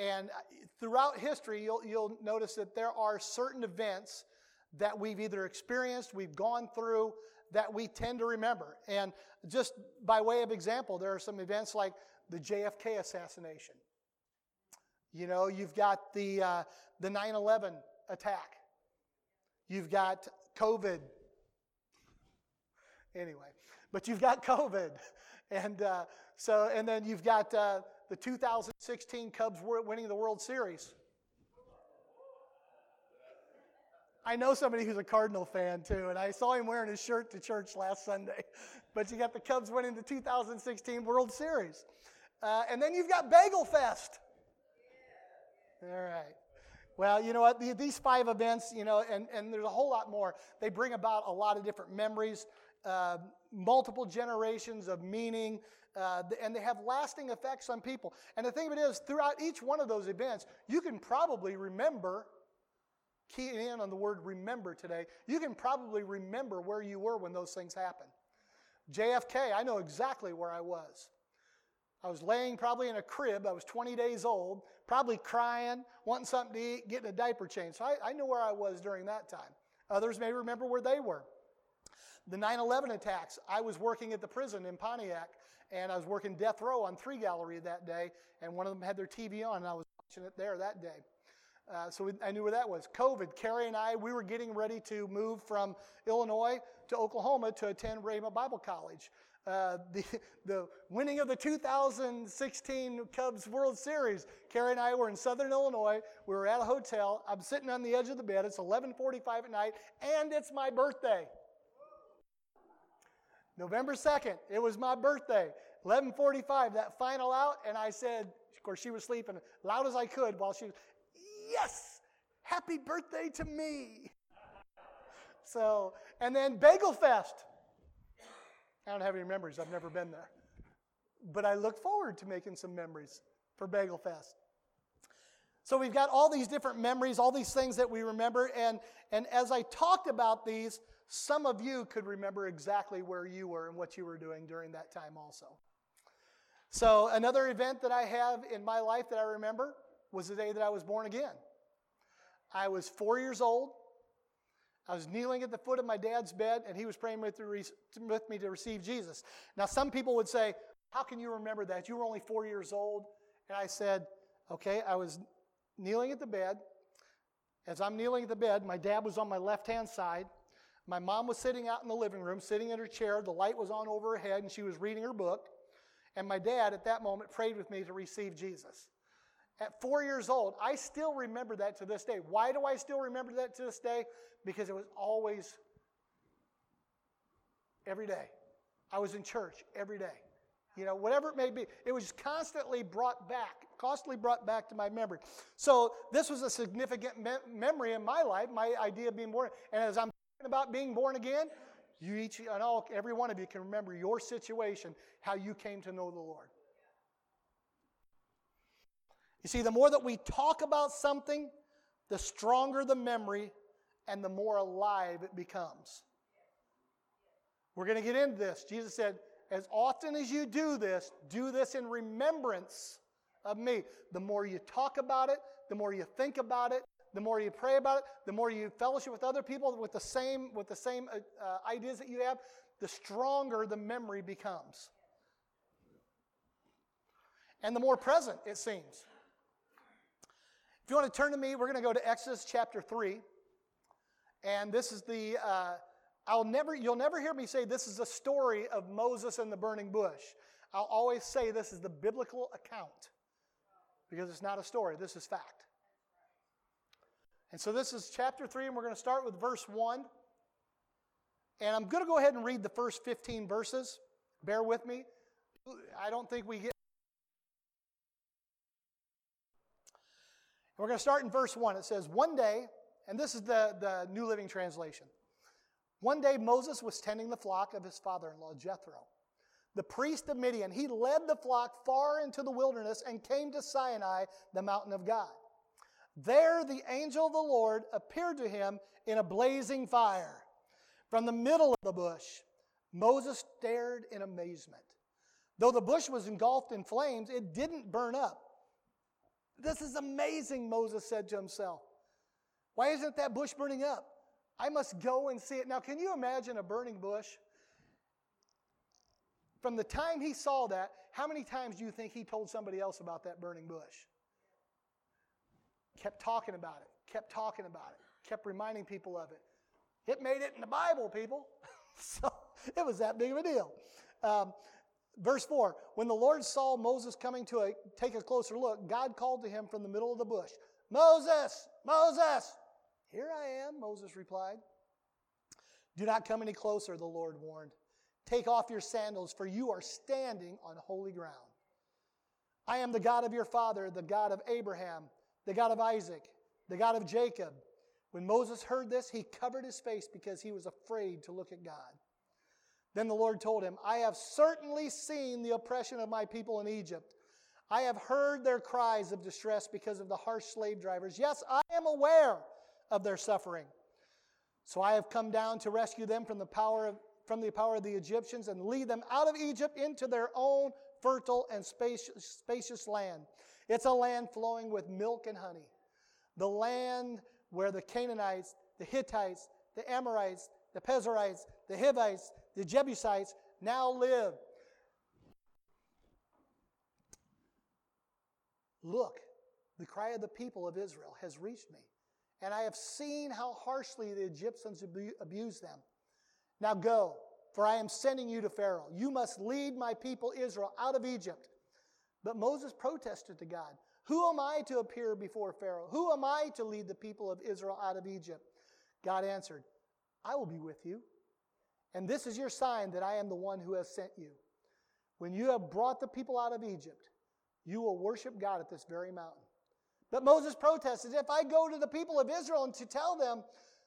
And throughout history, you'll notice that there are certain events that we've either experienced, we've gone through, that we tend to remember. And just by way of example, there are some events like the JFK assassination. You know, you've got the 9/11 attack. You've got COVID. Anyway, but you've got COVID. And then you've got the 2016 Cubs winning the World Series. I know somebody who's a Cardinal fan too, and I saw him wearing his shirt to church last Sunday. But you got the Cubs winning the 2016 World Series. And then you've got Bagel Fest. All right. Well, you know what? These 5 events, you know, and there's a whole lot more. They bring about a lot of different memories, multiple generations of meaning, and they have lasting effects on people. And the thing of it is, throughout each one of those events, you can probably remember, keying in on the word remember today, you can probably remember where you were when those things happened. JFK, I know exactly where I was. I was laying probably in a crib. I was 20 days old, probably crying, wanting something to eat, getting a diaper change. So I knew where I was during that time. Others may remember where they were. The 9/11 attacks, I was working at the prison in Pontiac, and I was working death row on 3 Gallery that day, and one of them had their TV on, and I was watching it there that day. I knew where that was. COVID, Carrie and I, we were getting ready to move from Illinois to Oklahoma to attend Rhema Bible College. The winning of the 2016 Cubs World Series, Carrie and I were in Southern Illinois. We were at a hotel. I'm sitting on the edge of the bed. It's 11:45 at night, and it's my birthday. November 2nd, it was my birthday. 11:45, that final out, and I said, of course, she was sleeping loud as I could while she was, yes, happy birthday to me. So, and then Bagel Fest. I don't have any memories. I've never been there. But I look forward to making some memories for Bagel Fest. So we've got all these different memories, all these things that we remember. And as I talked about these, some of you could remember exactly where you were and what you were doing during that time also. So another event that I have in my life that I remember was the day that I was born again. I was 4 years old. I was kneeling at the foot of my dad's bed, and he was praying with me to receive Jesus. Now, some people would say, how can you remember that? You were only 4 years old. And I said, okay, I was kneeling at the bed. As I'm kneeling at the bed, my dad was on my left-hand side. My mom was sitting out in the living room, sitting in her chair. The light was on over her head, and she was reading her book. And my dad, at that moment, prayed with me to receive Jesus. At 4 years old, I still remember that to this day. Why do I still remember that to this day? Because it was always every day. I was in church every day. You know, whatever it may be. It was constantly brought back to my memory. So this was a significant memory in my life, my idea of being born. And as I'm talking about being born again, every one of you can remember your situation, how you came to know the Lord. You see, the more that we talk about something, the stronger the memory and the more alive it becomes. We're going to get into this. Jesus said, as often as you do this in remembrance of me. The more you talk about it, the more you think about it, the more you pray about it, the more you fellowship with other people with the same ideas that you have, the stronger the memory becomes. And the more present it seems. If you want to turn to me, we're going to go to Exodus chapter 3. And this is you'll never hear me say this is a story of Moses and the burning bush. I'll always say this is the biblical account. Because it's not a story, this is fact. And so this is chapter 3, and we're going to start with verse 1. And I'm going to go ahead and read the first 15 verses. Bear with me. I don't think we get... We're going to start in verse 1. It says, one day, and this is the New Living Translation. One day Moses was tending the flock of his father-in-law, Jethro, the priest of Midian. He led the flock far into the wilderness and came to Sinai, the mountain of God. There the angel of the Lord appeared to him in a blazing fire. From the middle of the bush, Moses stared in amazement. Though the bush was engulfed in flames, it didn't burn up. This is amazing, Moses said to himself. Why isn't that bush burning up? I must go and see it. Now, can you imagine a burning bush? From the time he saw that, how many times do you think he told somebody else about that burning bush? Kept talking about it, kept talking about it, kept reminding people of it. It made it in the Bible, people. So it was that big of a deal. Verse 4, when the Lord saw Moses coming to take a closer look, God called to him from the middle of the bush, Moses, Moses! Here I am, Moses replied. Do not come any closer, the Lord warned. Take off your sandals, for you are standing on holy ground. I am the God of your father, the God of Abraham, the God of Isaac, the God of Jacob. When Moses heard this, he covered his face because he was afraid to look at God. Then the Lord told him, I have certainly seen the oppression of my people in Egypt. I have heard their cries of distress because of the harsh slave drivers. Yes, I am aware of their suffering. So I have come down to rescue them from the power of the Egyptians and lead them out of Egypt into their own fertile and spacious land. It's a land flowing with milk and honey. The land where the Canaanites, the Hittites, the Amorites, the Perizzites, the Hivites, the Jebusites now live. Look, the cry of the people of Israel has reached me, and I have seen how harshly the Egyptians abuse them. Now go, for I am sending you to Pharaoh. You must lead my people Israel out of Egypt. But Moses protested to God, who am I to appear before Pharaoh? Who am I to lead the people of Israel out of Egypt? God answered, I will be with you. And this is your sign that I am the one who has sent you. When you have brought the people out of Egypt, you will worship God at this very mountain. But Moses protested, if I go to the people of Israel and tell them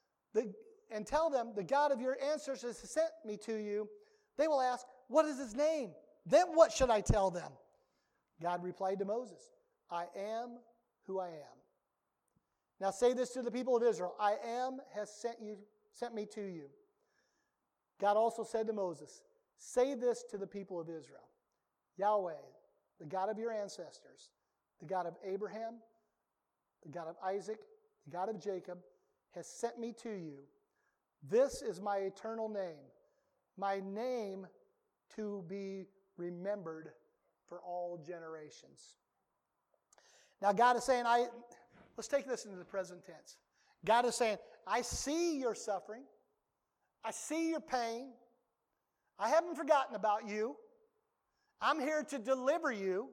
the God of your ancestors has sent me to you, they will ask, what is his name? Then what should I tell them? God replied to Moses, I am who I am. Now say this to the people of Israel, I am has sent me to you. God also said to Moses, say this to the people of Israel, Yahweh, the God of your ancestors, the God of Abraham, the God of Isaac, the God of Jacob, has sent me to you. This is my eternal name, my name to be remembered for all generations. Now God is saying, let's take this into the present tense. God is saying, I see your suffering. I see your pain. I haven't forgotten about you. I'm here to deliver you.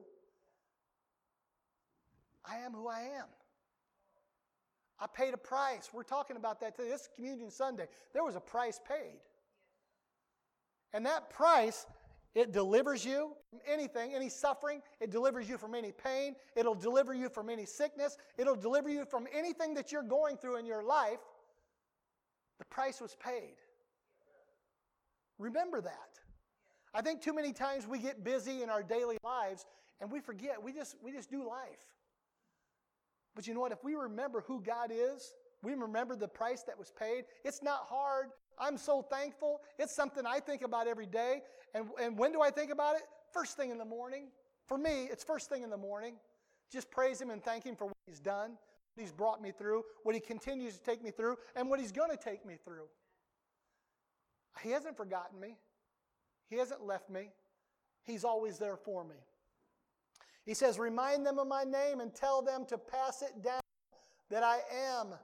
I am who I am. I paid a price. We're talking about that today. This is Communion Sunday. There was a price paid. And that price, it delivers you from anything, any suffering. It delivers you from any pain. It'll deliver you from any sickness. It'll deliver you from anything that you're going through in your life. The price was paid. Remember that. I think too many times we get busy in our daily lives and we forget. We just do life. But you know what? If we remember who God is, we remember the price that was paid. It's not hard. I'm so thankful. It's something I think about every day. And when do I think about it? First thing in the morning. For me, it's first thing in the morning. Just praise Him and thank Him for what He's done, what He's brought me through, what He continues to take me through, and what He's going to take me through. He hasn't forgotten me. He hasn't left me. He's always there for me. He says, remind them of my name and tell them to pass it down that I am,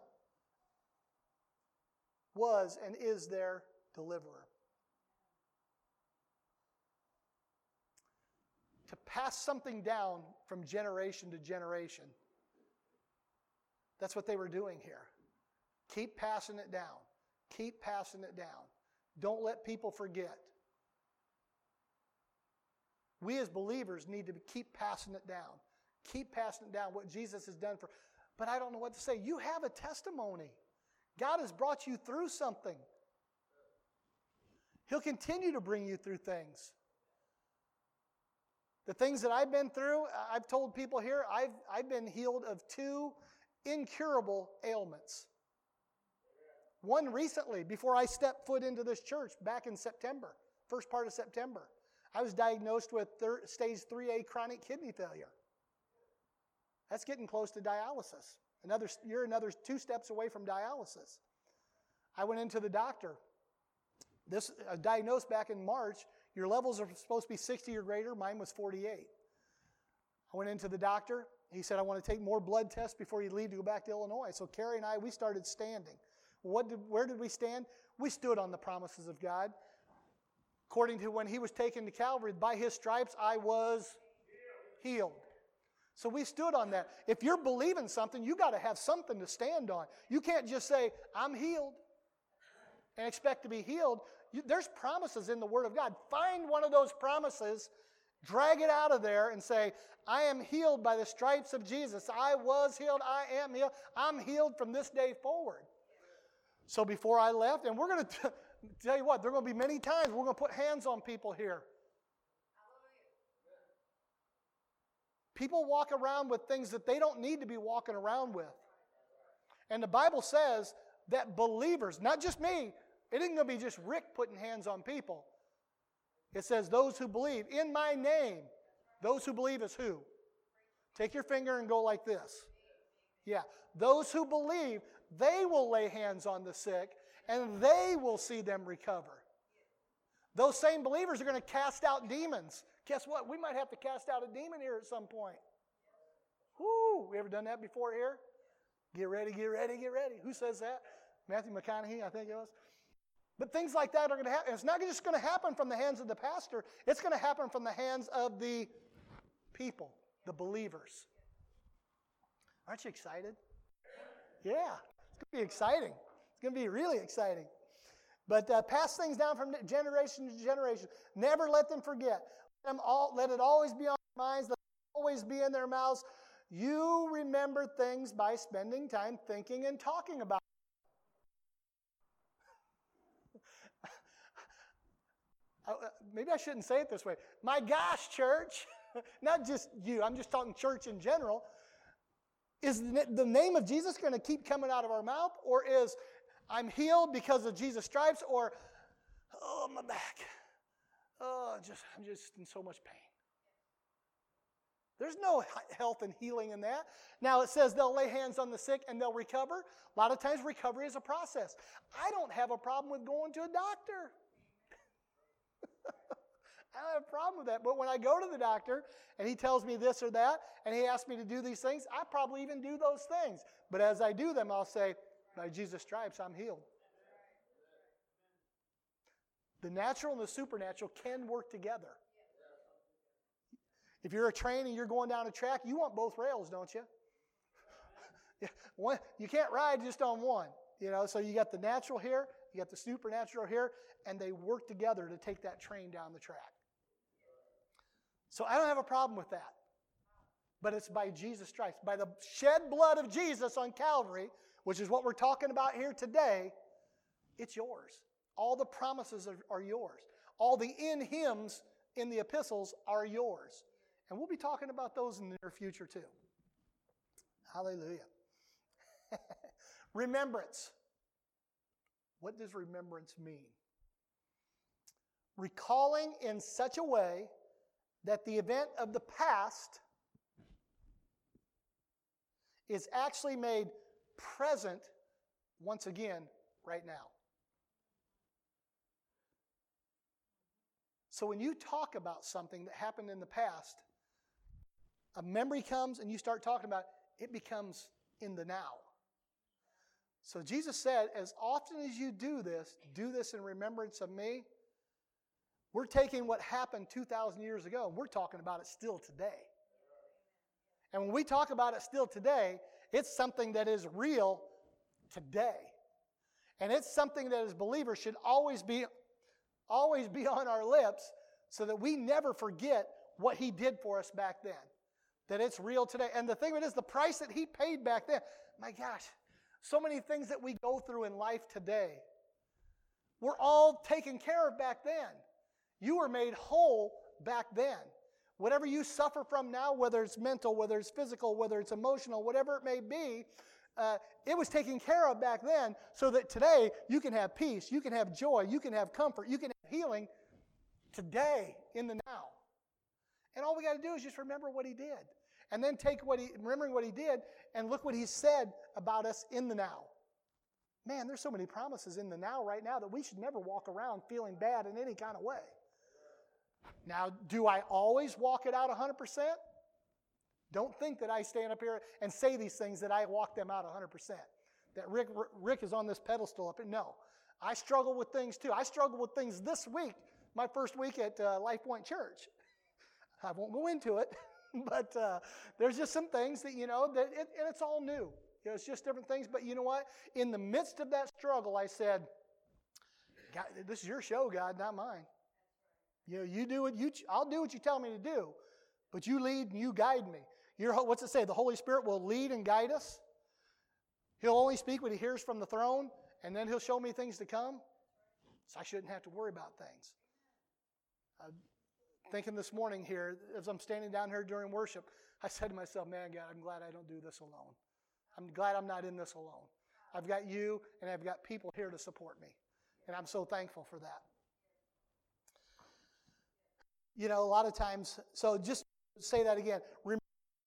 was, and is their deliverer. To pass something down from generation to generation. That's what they were doing here. Keep passing it down. Keep passing it down. Don't let people forget. We as believers need to keep passing it down. Keep passing it down, what Jesus has done for. But I don't know what to say. You have a testimony. God has brought you through something. He'll continue to bring you through things. The things that I've been through, I've told people here, I've been healed of 2 incurable ailments. One recently, before I stepped foot into this church back in September, first part of September. I was diagnosed with stage 3A chronic kidney failure. That's getting close to dialysis. You're another 2 steps away from dialysis. I went into the doctor. This diagnosed back in March. Your levels are supposed to be 60 or greater. Mine was 48. I went into the doctor. He said, I want to take more blood tests before you leave to go back to Illinois. So Carrie and I, we started standing. Where did we stand? We stood on the promises of God. According to when he was taken to Calvary, by his stripes I was healed. So we stood on that. If you're believing something, you got to have something to stand on. You can't just say, I'm healed, and expect to be healed. There's promises in the Word of God. Find one of those promises, drag it out of there, and say, I am healed by the stripes of Jesus. I was healed. I am healed. I'm healed from this day forward. So before I left, and we're going to tell you what, there are going to be many times we're going to put hands on people here. People walk around with things that they don't need to be walking around with. And the Bible says that believers, not just me, it isn't going to be just Rick putting hands on people. It says those who believe in my name. Those who believe is who? Take your finger and go like this. Yeah. Those who believe, they will lay hands on the sick and they will see them recover. Those same believers are going to cast out demons. Guess what? We might have to cast out a demon here at some point. Whoo! We ever done that before here? Get ready, get ready, get ready. Who says that? Matthew McConaughey, I think it was. But things like that are going to happen. It's not just going to happen from the hands of the pastor. It's going to happen from the hands of the people, the believers. Aren't you excited? Yeah, it's going to be exciting. It's going to be really exciting. But pass things down from generation to generation. Never let them forget. Let it always be on their minds. Let it always be in their mouths. You remember things by spending time thinking and talking about them. Maybe I shouldn't say it this way. My gosh, church. Not just you. I'm just talking church in general. Is the name of Jesus going to keep coming out of our mouth? Or is I'm healed because of Jesus' stripes? Or, oh, my back. Oh, I'm just in so much pain. There's no health and healing in that. Now it says they'll lay hands on the sick and they'll recover. A lot of times recovery is a process. I don't have a problem with going to a doctor. I don't have a problem with that. But when I go to the doctor and he tells me this or that and he asks me to do these things, I probably even do those things. But as I do them, I'll say, by Jesus' stripes, I'm healed. The natural and the supernatural can work together. If you're a train and you're going down a track, you want both rails, don't you? You can't ride just on one. So you got the natural here, you got the supernatural here, and they work together to take that train down the track. So I don't have a problem with that. But it's by Jesus' stripes. By the shed blood of Jesus on Calvary, which is what we're talking about here today, it's yours. All the promises are yours. All the in hymns in the epistles are yours. And we'll be talking about those in the near future too. Hallelujah. Remembrance. What does remembrance mean? Recalling in such a way that the event of the past is actually made present once again right now. So when you talk about something that happened in the past, a memory comes and you start talking about it, it becomes in the now. So Jesus said, as often as you do this in remembrance of me. We're taking what happened 2,000 years ago and we're talking about it still today. And when we talk about it still today, it's something that is real today. And it's something that as believers should always be on our lips so that we never forget what he did for us back then. That it's real today. And the thing of it is, the price that he paid back then, my gosh, so many things that we go through in life today, were all taken care of back then. You were made whole back then. Whatever you suffer from now, whether it's mental, whether it's physical, whether it's emotional, whatever it may be, it was taken care of back then so that today you can have peace, you can have joy, you can have comfort, you can have healing today in the now. And all we got to do is just remember what he did. And then remembering what he did, and look what he said about us in the now. Man, there's so many promises in the now right now that we should never walk around feeling bad in any kind of way. Now, do I always walk it out 100%? Don't think that I stand up here and say these things that I walk them out 100%. That Rick is on this pedestal up. No, I struggle with things too. I struggle with things this week, my first week at Life Point Church. I won't go into it, but there's just some things that, and it's all new. It's just different things. But you know what? In the midst of that struggle, I said, God, this is your show, God, not mine. You do what I'll do what you tell me to do, but you lead and you guide me. What's it say? The Holy Spirit will lead and guide us. He'll only speak what he hears from the throne, and then he'll show me things to come. So I shouldn't have to worry about things. Thinking this morning here, as I'm standing down here during worship, I said to myself, man, God, I'm glad I don't do this alone. I'm glad I'm not in this alone. I've got you, and I've got people here to support me. And I'm so thankful for that. A lot of times, so just say that again. Remember,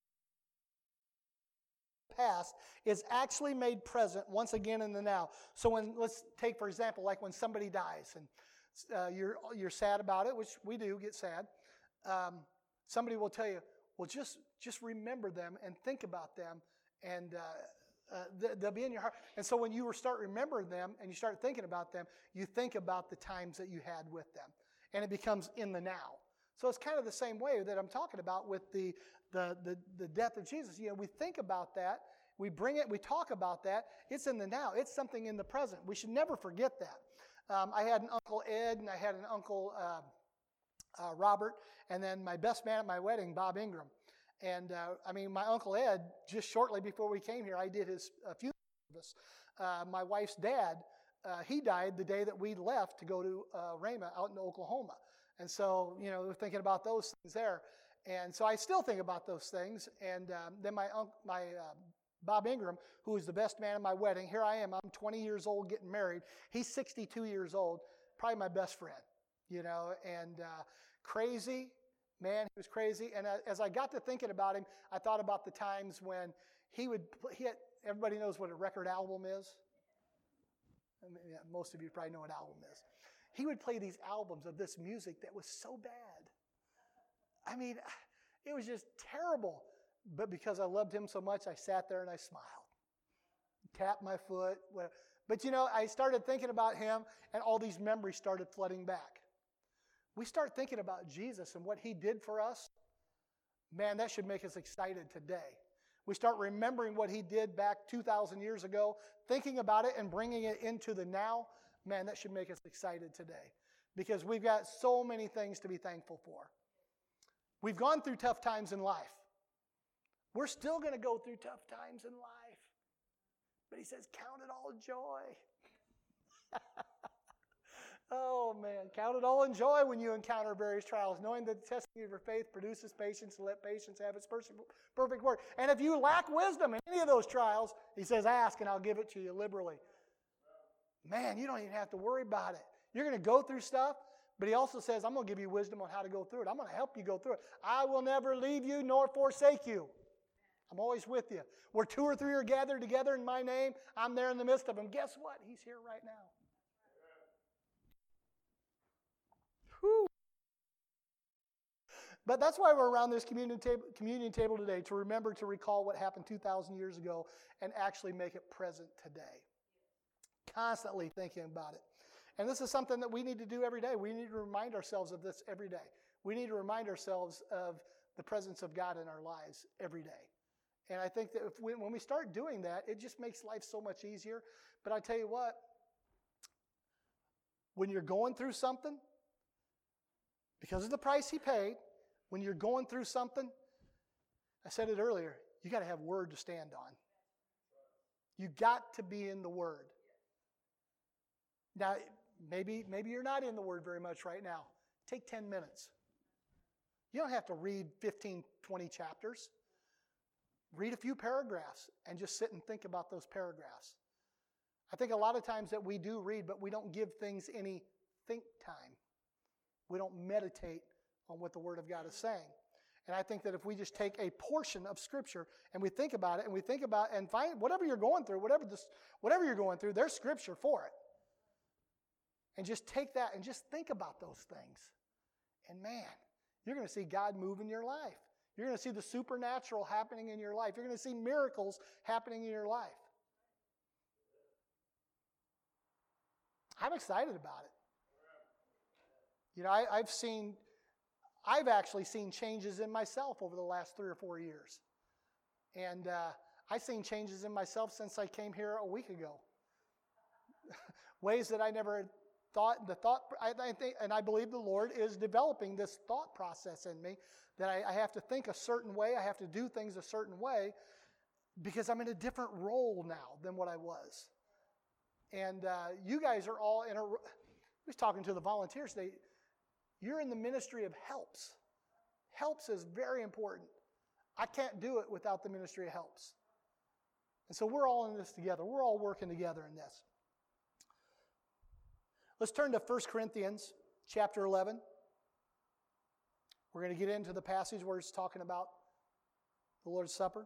the past is actually made present once again in the now. So let's take, for example, like when somebody dies, and you're sad about it, which we do get sad. Somebody will tell you, well, just remember them and think about them, and they'll be in your heart. And so when you start remembering them and you start thinking about them, you think about the times that you had with them, and it becomes in the now. So it's kind of the same way that I'm talking about with the death of Jesus. We think about that, we bring it, we talk about that. It's in the now. It's something in the present. We should never forget that. I had an Uncle Ed, and I had an Uncle Robert, and then my best man at my wedding, Bob Ingram. And my Uncle Ed, just shortly before we came here, I did his funeral service. My wife's dad, he died the day that we left to go to Rhema out in Oklahoma. And so, we're thinking about those things there. And so I still think about those things. And then my Bob Ingram, who was the best man at my wedding, here I am. I'm 20 years old getting married. He's 62 years old, probably my best friend, and crazy. Man, he was crazy. And as I got to thinking about him, I thought about the times when everybody knows what a record album is. Most of you probably know what album is. He would play these albums of this music that was so bad. It was just terrible. But because I loved him so much, I sat there and I smiled. Tapped my foot. Whatever. But I started thinking about him, and all these memories started flooding back. We start thinking about Jesus and what he did for us. Man, that should make us excited today. We start remembering what he did back 2,000 years ago, thinking about it and bringing it into the now. Man, that should make us excited today, because we've got so many things to be thankful for. We've gone through tough times in life. We're still going to go through tough times in life. But he says, count it all joy. Oh, man, count it all in joy when you encounter various trials, knowing that the testing of your faith produces patience, and let patience have its perfect work. And if you lack wisdom in any of those trials, he says, ask and I'll give it to you liberally. Man, you don't even have to worry about it. You're going to go through stuff, but he also says, I'm going to give you wisdom on how to go through it. I'm going to help you go through it. I will never leave you nor forsake you. I'm always with you. Where 2 or 3 are gathered together in my name, I'm there in the midst of them. Guess what? He's here right now. Whew. But that's why we're around this communion table today, to remember, to recall what happened 2,000 years ago and actually make it present today. Constantly thinking about it. And this is something that we need to do every day. We need to remind ourselves of this every day. We need to remind ourselves of the presence of God in our lives every day. And I think that when we start doing that, it just makes life so much easier. But I tell you what, when you're going through something, because of the price he paid, when you're going through something, I said it earlier, you got to have word to stand on. You got to be in the word. Now, maybe you're not in the word very much right now. Take 10 minutes. You don't have to read 15, 20 chapters. Read a few paragraphs and just sit and think about those paragraphs. I think a lot of times that we do read, but we don't give things any think time. We don't meditate on what the Word of God is saying. And I think that if we just take a portion of Scripture and we think about it, and find whatever you're going through, whatever you're going through, there's Scripture for it. And just take that and just think about those things. And man, you're going to see God move in your life. You're going to see the supernatural happening in your life. You're going to see miracles happening in your life. I'm excited about it. You know, I've actually seen changes in myself over the last 3 or 4 years. And I've seen changes in myself since I came here a week ago. Ways that I never thought, I think, and I believe the Lord is developing this thought process in me that I have to think a certain way, I have to do things a certain way, because I'm in a different role now than what I was. And you guys are all I was talking to the volunteers today. You're in the ministry of helps. Helps is very important. I can't do it without the ministry of helps. And so we're all in this together. We're all working together in this. Let's turn to 1 Corinthians chapter 11. We're going to get into the passage where it's talking about the Lord's Supper.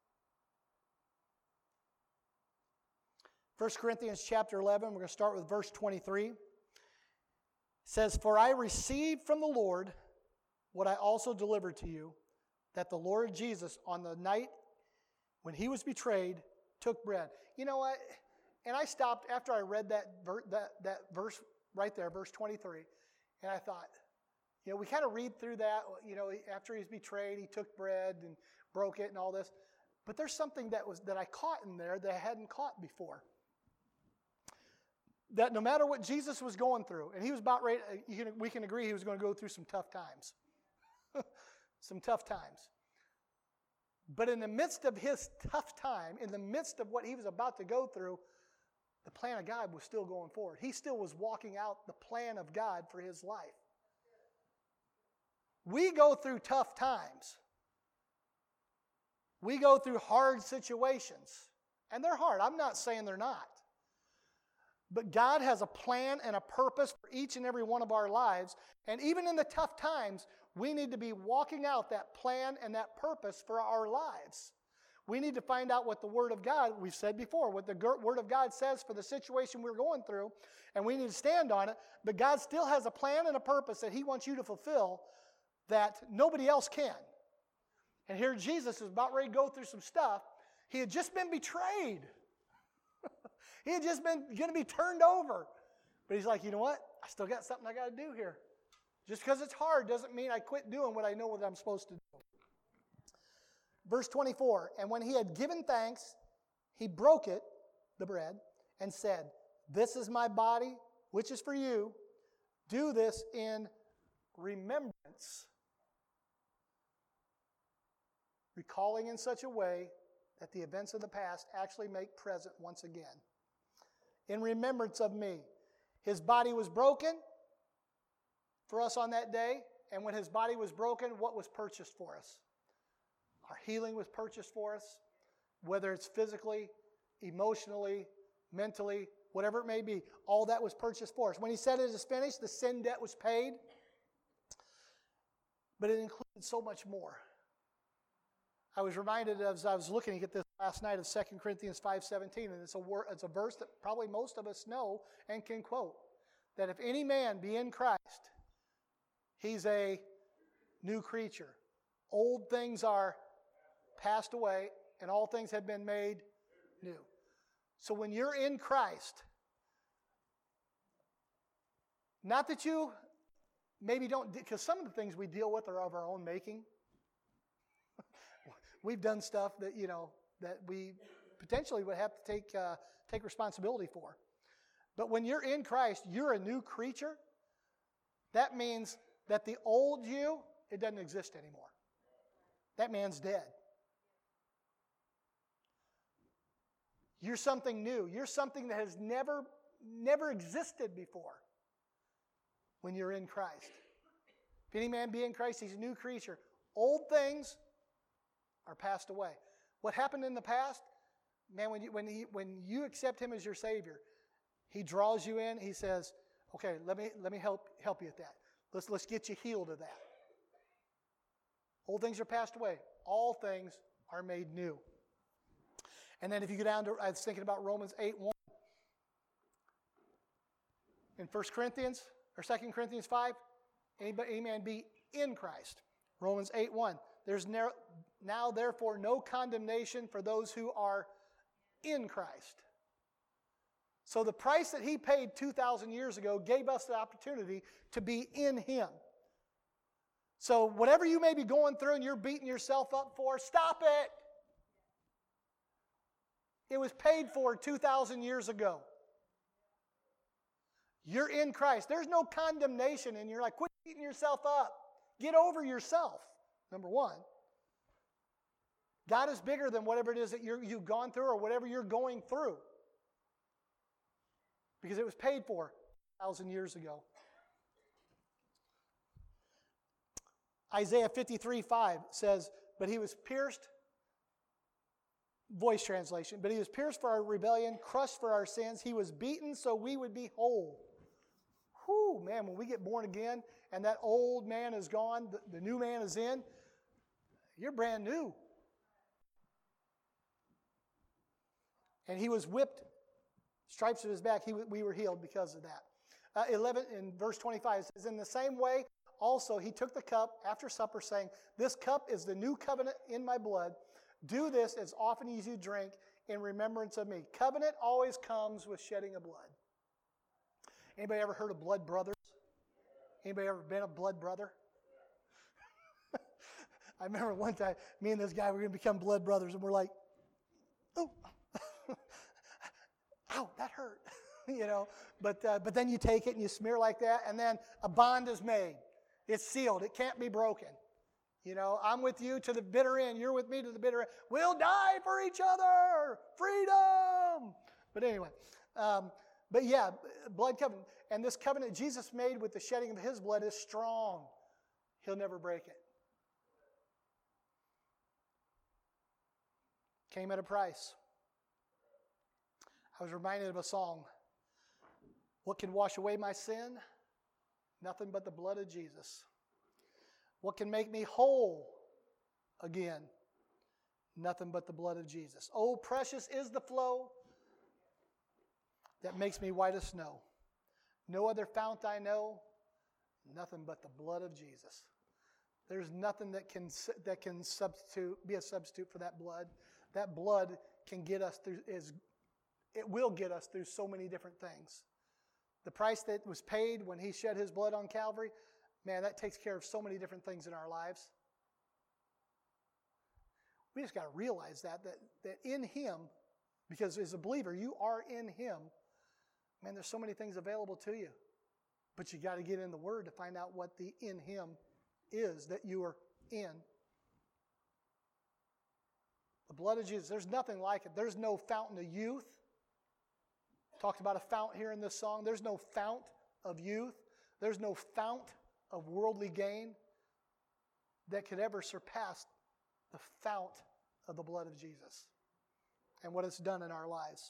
1 Corinthians chapter 11, we're going to start with verse 23. It says, "For I received from the Lord what I also delivered to you, that the Lord Jesus, on the night when he was betrayed, took bread." You know what? And I stopped after I read that verse right there, verse 23, and I thought, you know, we kind of read through that, you know, after he's betrayed, he took bread and broke it and all this. But there's something that I caught in there that I hadn't caught before. That no matter what Jesus was going through, and he was about ready, we can agree he was going to go through some tough times. Some tough times. But in the midst of his tough time, in the midst of what he was about to go through, the plan of God was still going forward. He still was walking out the plan of God for his life. We go through tough times. We go through hard situations. And they're hard. I'm not saying they're not. But God has a plan and a purpose for each and every one of our lives. And even in the tough times, we need to be walking out that plan and that purpose for our lives. We need to find out what the Word of God, we've said before, what the Word of God says for the situation we're going through, and we need to stand on it. But God still has a plan and a purpose that he wants you to fulfill that nobody else can. And here Jesus is about ready to go through some stuff. He had just been betrayed. He had just been going to be turned over. But he's like, you know what? I still got something I got to do here. Just because it's hard doesn't mean I quit doing what I know what I'm supposed to do. Verse 24, "And when he had given thanks, he broke it," the bread, "and said, 'This is my body, which is for you. Do this in remembrance.'" Recalling in such a way that the events of the past actually make present once again. "In remembrance of me." His body was broken for us on that day. And when his body was broken, what was purchased for us? Our healing was purchased for us, whether it's physically, emotionally, mentally, whatever it may be. All that was purchased for us. When he said it is finished, the sin debt was paid. But it included so much more. I was reminded as I was looking at this last night of 2 Corinthians 5:17, and it's a verse that probably most of us know and can quote, that if any man be in Christ, he's a new creature. Old things are passed away, and all things have been made new. So when you're in Christ, not that you maybe don't, because some of the things we deal with are of our own making. We've done stuff that, that we potentially would have to take responsibility for. But when you're in Christ, you're a new creature. That means that the old you, it doesn't exist anymore. That man's dead. You're something new. You're something that has never existed before when you're in Christ. If any man be in Christ, he's a new creature. Old things are passed away. What happened in the past, man, when you accept him as your Savior, he draws you in. He says, "Okay, let me help you at that. Let's get you healed of that." Old things are passed away. All things are made new. And then if you go down to, I was thinking about Romans 8:1. In 1 Corinthians, or 2 Corinthians 5, any man be in Christ. Romans 8:1. There's now therefore no condemnation for those who are in Christ. So the price that he paid 2,000 years ago gave us the opportunity to be in him. So whatever you may be going through and you're beating yourself up for, stop it. It was paid for 2,000 years ago. You're in Christ. There's no condemnation, and you're like, quit beating yourself up. Get over yourself, number one. God is bigger than whatever it is that you've gone through or whatever you're going through. Because it was paid for 1,000 years ago. Isaiah 53:5 says, but he was pierced, voice translation, but he was pierced for our rebellion, crushed for our sins. He was beaten so we would be whole. Whew, man, when we get born again and that old man is gone, the new man is in, you're brand new. And he was whipped, stripes of his back, we were healed because of that. 11 in verse 25 says, in the same way also he took the cup after supper, saying, this cup is the new covenant in my blood. Do this as often as you drink in remembrance of me. Covenant always comes with shedding of blood. Anybody ever heard of blood brothers? Anybody ever been a blood brother? I remember one time, me and this guy were going to become blood brothers, and we're like, oh, ow, that hurt, you know. But then you take it and you smear like that, and then a bond is made. It's sealed. It can't be broken. You know, I'm with you to the bitter end. You're with me to the bitter end. We'll die for each other. Freedom. But anyway, but yeah, blood covenant. And this covenant Jesus made with the shedding of his blood is strong. He'll never break it. Came at a price. I was reminded of a song. What can wash away my sin? Nothing but the blood of Jesus. What can make me whole again? Nothing but the blood of Jesus. Oh, precious is the flow that makes me white as snow. No other fount I know, nothing but the blood of Jesus. There's nothing that can be a substitute for that blood. That blood can get us through. It will get us through so many different things. The price that was paid when he shed his blood on Calvary, man, that takes care of so many different things in our lives. We just got to realize that in him, because as a believer, you are in him. Man, there's so many things available to you. But you got to get in the Word to find out what the in him is that you are in. The blood of Jesus, there's nothing like it. There's no fountain of youth. Talked about a fount here in this song. There's no fount of youth. There's no fount of worldly gain that could ever surpass the fount of the blood of Jesus and what it's done in our lives.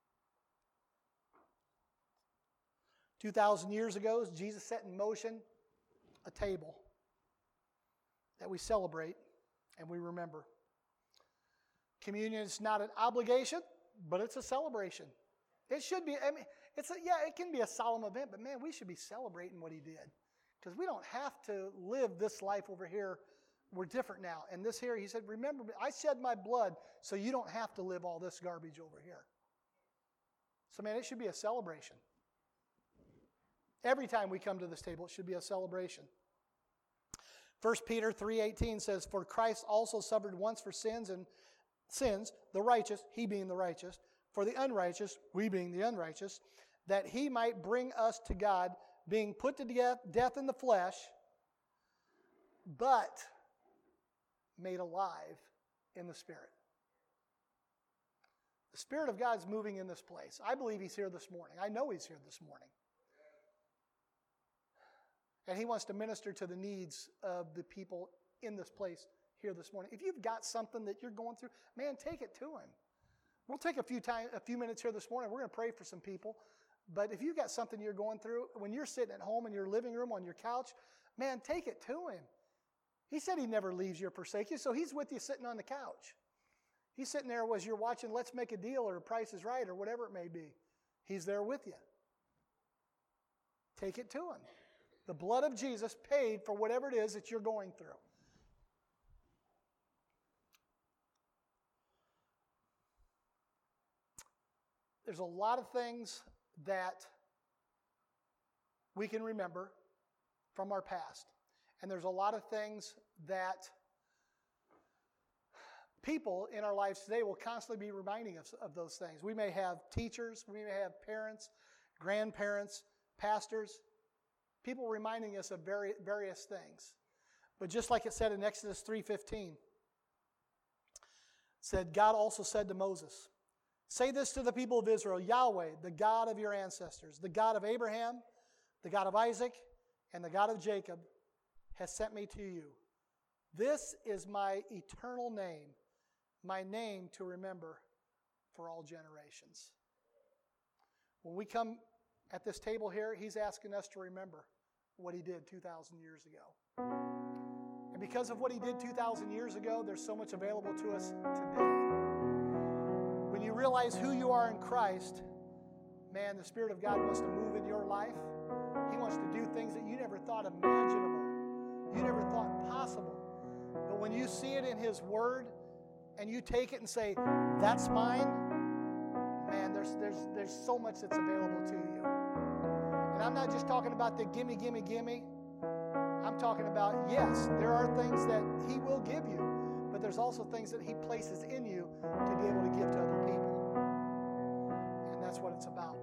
2,000 years ago, Jesus set in motion a table that we celebrate and we remember. Communion is not an obligation, but it's a celebration. It should be, it can be a solemn event, but man, we should be celebrating what he did. Because we don't have to live this life over here. We're different now. And this here, he said, remember, I shed my blood so you don't have to live all this garbage over here. So man, it should be a celebration. Every time we come to this table, it should be a celebration. 1 Peter 3:18 says, for Christ also suffered once for sins, the righteous, he being the righteous, for the unrighteous, we being the unrighteous, that he might bring us to God, being put to death in the flesh, but made alive in the Spirit. The Spirit of God is moving in this place. I believe he's here this morning. I know he's here this morning. And he wants to minister to the needs of the people in this place here this morning. If you've got something that you're going through, man, take it to him. We'll take a few minutes here this morning. We're going to pray for some people. But if you've got something you're going through, when you're sitting at home in your living room, on your couch, man, take it to him. He said he never leaves you or forsakes you, so he's with you sitting on the couch. He's sitting there as you're watching Let's Make a Deal or Price is Right or whatever it may be. He's there with you. Take it to him. The blood of Jesus paid for whatever it is that you're going through. There's a lot of things that we can remember from our past. And there's a lot of things that people in our lives today will constantly be reminding us of those things. We may have teachers, we may have parents, grandparents, pastors, people reminding us of various things. But just like it said in Exodus 3:15, it said, God also said to Moses, say this to the people of Israel, Yahweh, the God of your ancestors, the God of Abraham, the God of Isaac, and the God of Jacob, has sent me to you. This is my eternal name, my name to remember for all generations. When we come at this table here, he's asking us to remember what he did 2,000 years ago. And because of what he did 2,000 years ago, there's so much available to us today. When you realize who you are in Christ, man, the Spirit of God wants to move in your life. He wants to do things that you never thought imaginable, you never thought possible. But when you see it in his word and you take it and say, that's mine, man, there's so much that's available to you. And I'm not just talking about the gimme, gimme, gimme. I'm talking about, yes, there are things that he will give you, but there's also things that he places in you to be able to give to other people. And that's what it's about.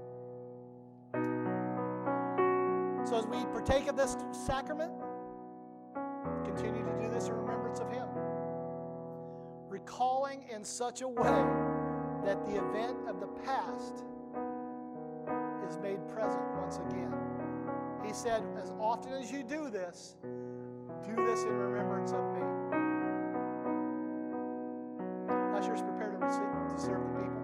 So as we partake of this sacrament, continue to do this in remembrance of him. Recalling in such a way that the event of the past is made present once again. He said, as often as you do this in remembrance of me. Ushers, prepare to serve the people.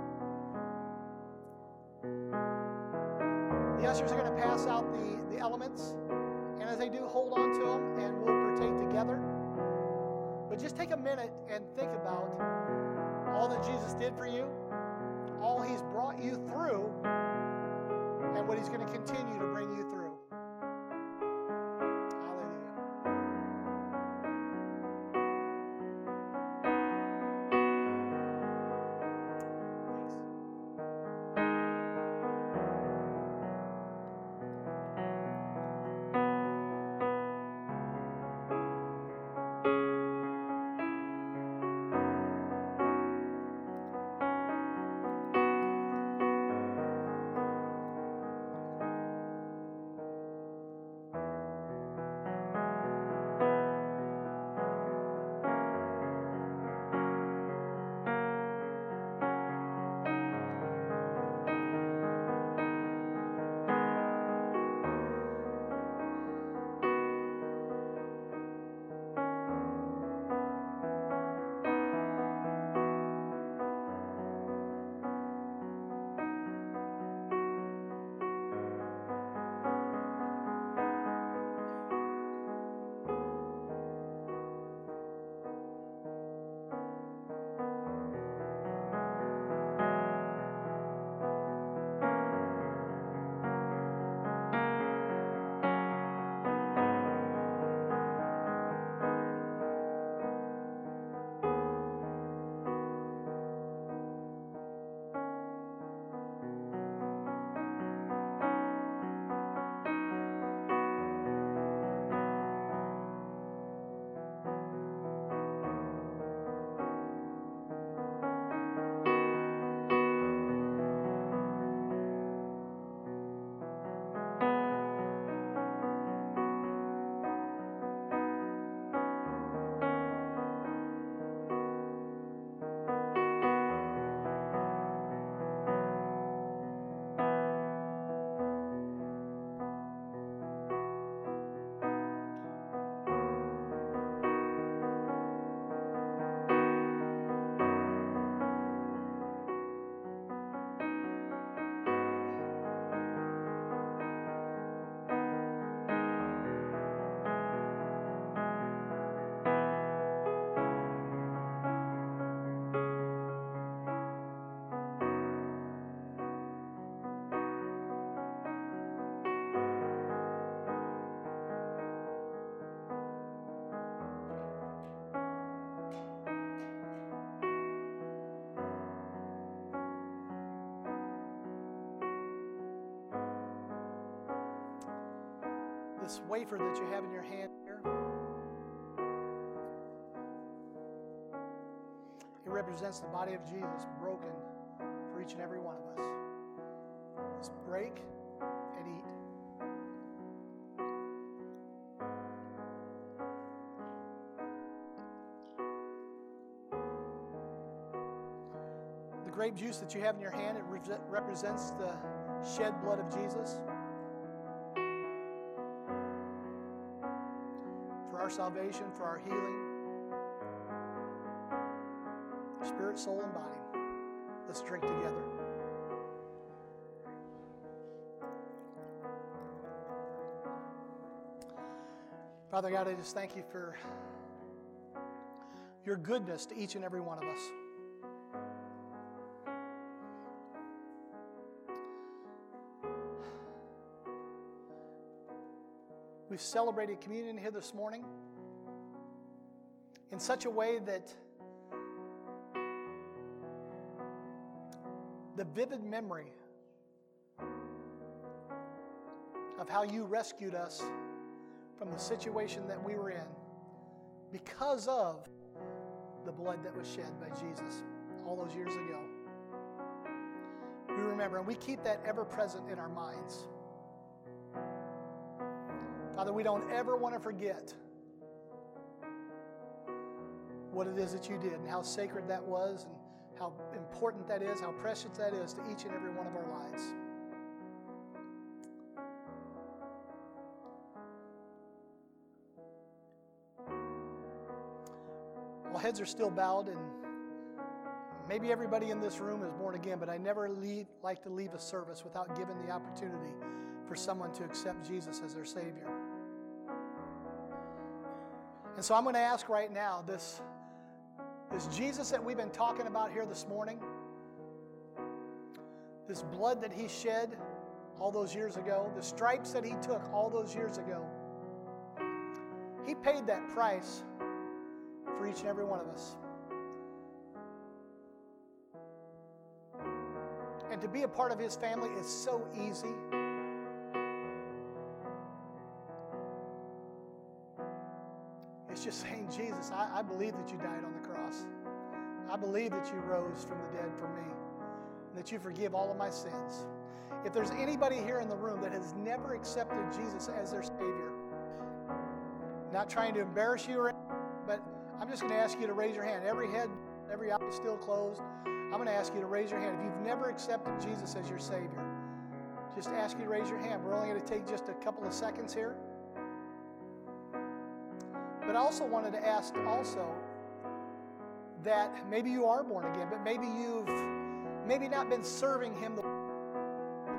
The ushers are going to pass out the elements, and as they do, hold on to them, and we'll partake together. But just take a minute and think about all that Jesus did for you, all he's brought you through, and what he's going to continue to bring you through. This wafer that you have in your hand here, it represents the body of Jesus broken for each and every one of us. Let's break and eat. The grape juice that you have in your hand, it represents the shed blood of Jesus for our salvation, for our healing, spirit, soul, and body. Let's drink together. Father God, I just thank you for your goodness to each and every one of us. We've celebrated communion here this morning in such a way that the vivid memory of how you rescued us from the situation that we were in because of the blood that was shed by Jesus all those years ago. We remember, and we keep that ever present in our minds. Father, we don't ever want to forget what it is that you did and how sacred that was and how important that is, how precious that is to each and every one of our lives. While heads are still bowed, and maybe everybody in this room is born again, but I never like to leave a service without giving the opportunity for someone to accept Jesus as their Savior. And so I'm going to ask right now, this Jesus that we've been talking about here this morning, this blood that he shed all those years ago, the stripes that he took all those years ago, he paid that price for each and every one of us. And to be a part of his family is so easy. It's just saying, Jesus, I believe that you died on the cross. I believe that you rose from the dead for me, and that you forgive all of my sins. If there's anybody here in the room that has never accepted Jesus as their Savior, not trying to embarrass you or anything, but I'm just going to ask you to raise your hand. Every head, every eye is still closed. I'm going to ask you to raise your hand. If you've never accepted Jesus as your Savior, just ask you to raise your hand. We're only going to take just a couple of seconds here. But I also wanted to ask also that maybe you are born again, but maybe you've not been serving him the way you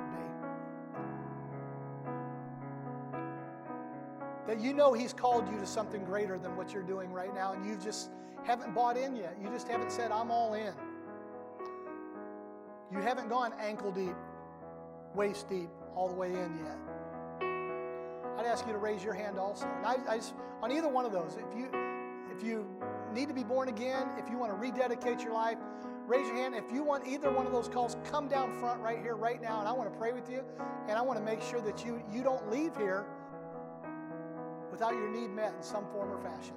should be. That you know he's called you to something greater than what you're doing right now, and you just haven't bought in yet. You just haven't said, I'm all in. You haven't gone ankle deep, waist deep, all the way in yet. I'd ask you to raise your hand also. And I just, on either one of those, if you need to be born again, if you want to rededicate your life, raise your hand. If you want either one of those calls, come down front right here, right now, and I want to pray with you, and I want to make sure that you don't leave here without your need met in some form or fashion.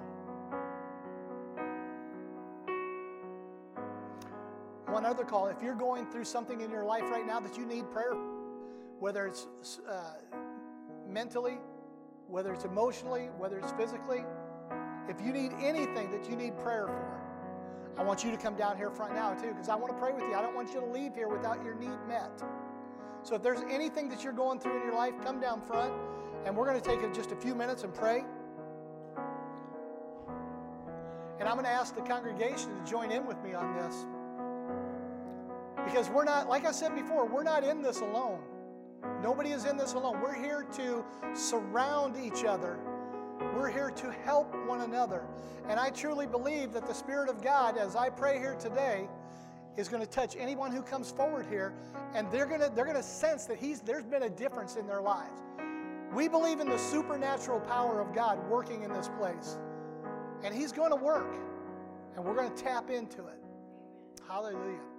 One other call, if you're going through something in your life right now that you need prayer, whether it's mentally, whether it's emotionally, whether it's physically, if you need anything that you need prayer for, I want you to come down here front now too, because I want to pray with you. I don't want you to leave here without your need met. So if there's anything that you're going through in your life, come down front, and we're going to take just a few minutes and pray. And I'm going to ask the congregation to join in with me on this. Because we're not, like I said before, we're not in this alone. Nobody is in this alone. We're here to surround each other. We're here to help one another. And I truly believe that the Spirit of God, as I pray here today, is going to touch anyone who comes forward here, and they're going to sense that there's been a difference in their lives. We believe in the supernatural power of God working in this place. And he's going to work, and we're going to tap into it. Hallelujah.